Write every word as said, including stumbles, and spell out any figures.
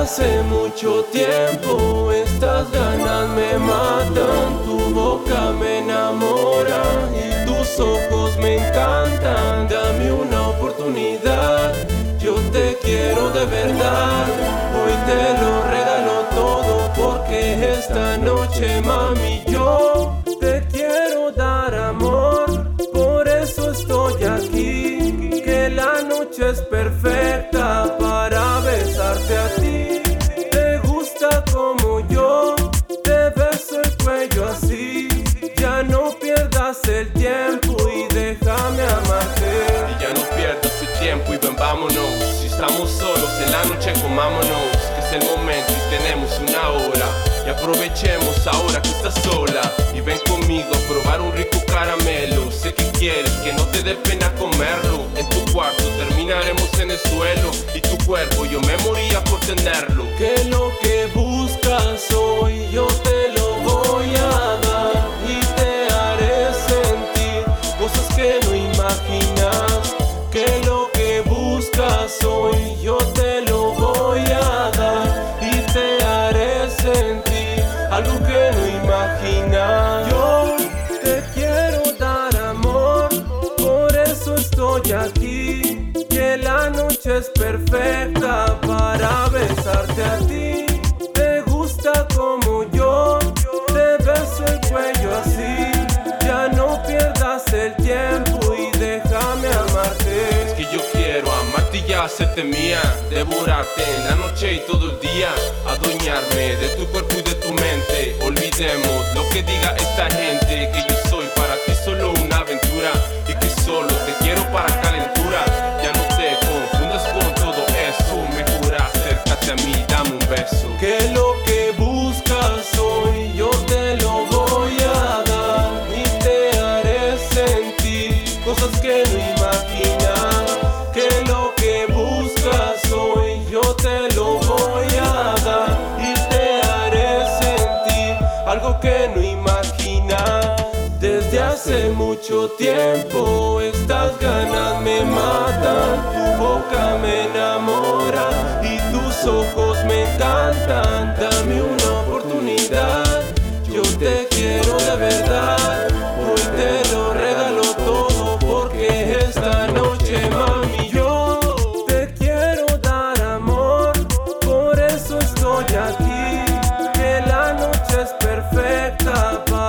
hace mucho tiempo. Estas ganas me matan, tu boca me enamora y tus ojos me encantan. Dame una oportunidad, yo te quiero de verdad. Hoy te lo regalo todo porque esta noche, mami, yo te quiero dar amor. Por eso estoy aquí, que la noche es perfecta para besarte a ti. Te gusta como yo te beso el cuello así. Ya no pierdas el tiempo y déjame amarte. Y ya no pierdas el tiempo y ven, vámonos. Si estamos solos en la noche, comámonos, que es el momento y tenemos una hora. Y aprovechemos ahora que estás sola y ven conmigo a probar un rico caramelo. Sé que quieres que no te dé pena comerlo. En tu cuarto terminaremos en el suelo y tu cuerpo yo me moría por tenerlo. Que lo que buscas hoy yo te lo voy a dar y te haré sentir cosas que no imaginas. Que lo que buscas hoy yo te lo voy a dar y te haré sentir algo que no imaginas. Yo te quiero dar amor, por eso estoy aquí. Que la noche es perfecta para besarte a ti. Te gusta como yo te beso el cuello así. Ya no pierdas el tiempo y déjame amarte. Es que yo quiero amarte y ya hacerte mía, devorarte en la noche y todo el día, adueñarme de tu cuerpo y de tu mente. Olvidemos lo que diga esta gente, que yo soy para ti solo una aventura y que solo te quiero para calentura. Ya no te confundas con todo eso, mejor acércate a mí, dame un beso. Que lo que buscas hoy yo te lo voy a dar y te haré sentir cosas que no imaginas. Que lo que buscas hoy yo te lo voy a dar y te haré sentir algo que no imaginas. Desde hace mucho tiempo estas ganas me matan, tu boca me enamora y tus ojos me encantan. Dame una oportunidad, yo te quiero de verdad. Hoy te lo regalo todo porque esta noche, mami, yo te quiero dar amor. Por eso estoy aquí, que la noche es perfecta para